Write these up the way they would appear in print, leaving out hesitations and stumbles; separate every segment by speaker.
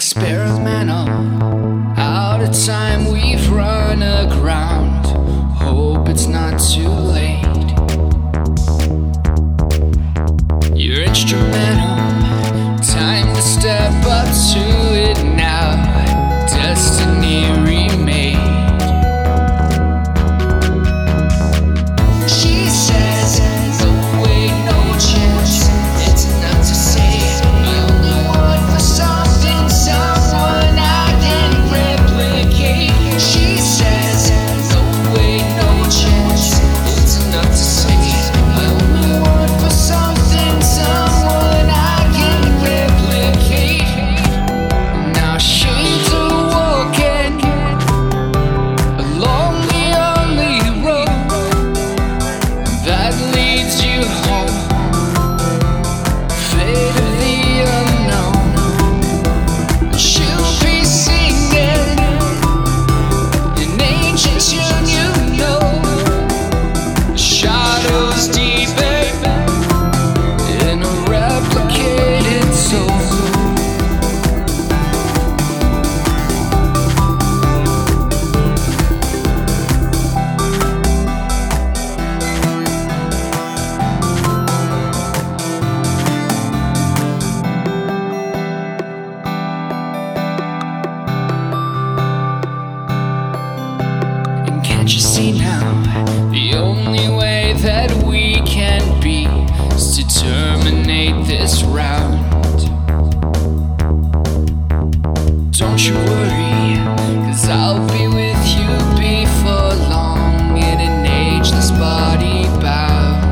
Speaker 1: experimental. Out of time, we've run aground. Hope it's not too late. You're instrumental. Time to step up to it now. Destiny remade. She says, no way, no chance. It's enough to say I only want for something, someone I can replicate. She says, no way, no chance. It's enough to say I only want for something, someone I can replicate. Now shades are walking along the only road that leads you home. Fate of the unknown. She'll be singing an ancient tune, you know. Shadows deepen in a replicated soul. And can't you see now, the only way that we can be is to terminate this round. Don't you worry, 'cause I'll be with you before long in an ageless body bound.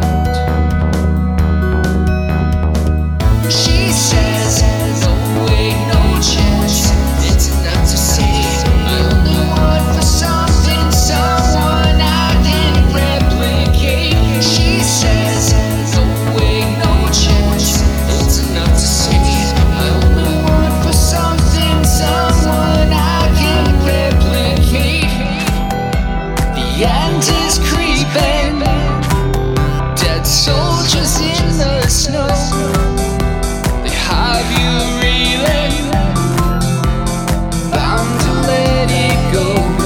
Speaker 1: She says, no way, no chance. It's enough to say I only want for something, someone I can replicate. She says, no way, no chance. It's enough to say I only want for something, someone I can replicate. The end is creeping, dead soldiers in the snow. They have you reeling, bound to let it go.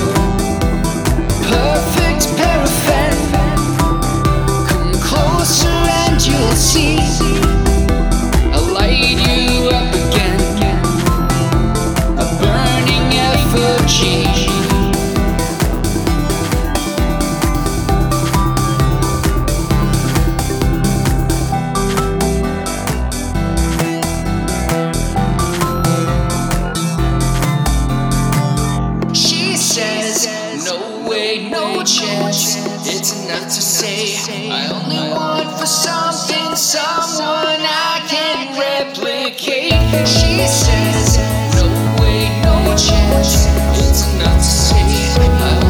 Speaker 1: Perfect paraffin, come closer and you'll see. I'll light you up again, a burning effigy. She says, no way, no chance. It's enough to say I only want for something, someone I can replicate. She says, no way, no chance. It's enough to say I